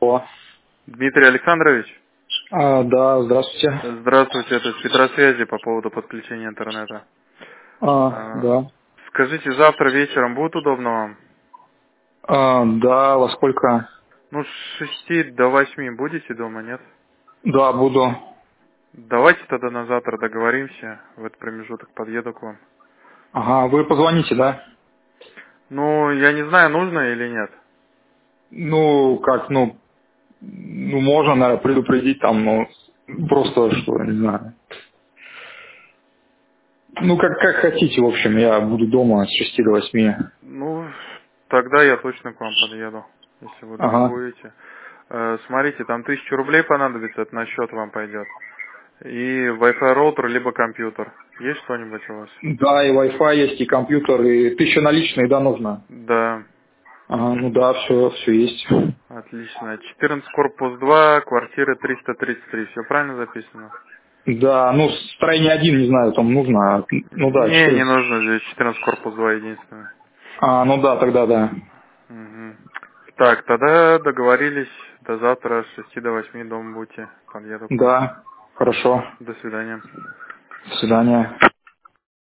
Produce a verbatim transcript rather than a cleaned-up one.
Алло. Дмитрий Александрович? А, да, здравствуйте. Здравствуйте, это с Петросвязи по поводу подключения интернета. А, А, да. Скажите, завтра вечером будет удобно вам? А, да, во сколько? Ну, с шести до восьми будете дома, нет? Да, буду. Давайте тогда на завтра договоримся, в этот промежуток подъеду к вам. Ага, вы позвоните, да? Ну, я не знаю, нужно или нет. Ну, как, ну, ну, можно, наверное, предупредить там, ну, просто, что, не знаю. Ну, как, как хотите, в общем, я буду дома с шести до восьми. Ну, тогда я точно к вам подъеду, если вы дома Ага. будете. Э, Смотрите, там тысячу рублей понадобится, это на счет вам пойдет. И Wi-Fi роутер, либо компьютер. Есть что-нибудь у вас? Да, и Wi-Fi есть, и компьютер, и тысяча наличных, да, нужно? Да, Ага, ну да, все, все есть. отлично. четырнадцать корпус два, квартира триста тридцать три. Все правильно записано? Да, ну, строение один, не знаю, там нужно, ну да, Не, не четыре. нужно здесь четырнадцать корпус два единственное. А, ну да, тогда да. Мгм. Так, тогда договорились. До завтра с шести до восьми дома будете. Подъеду к вам. Да, хорошо. До свидания. До свидания.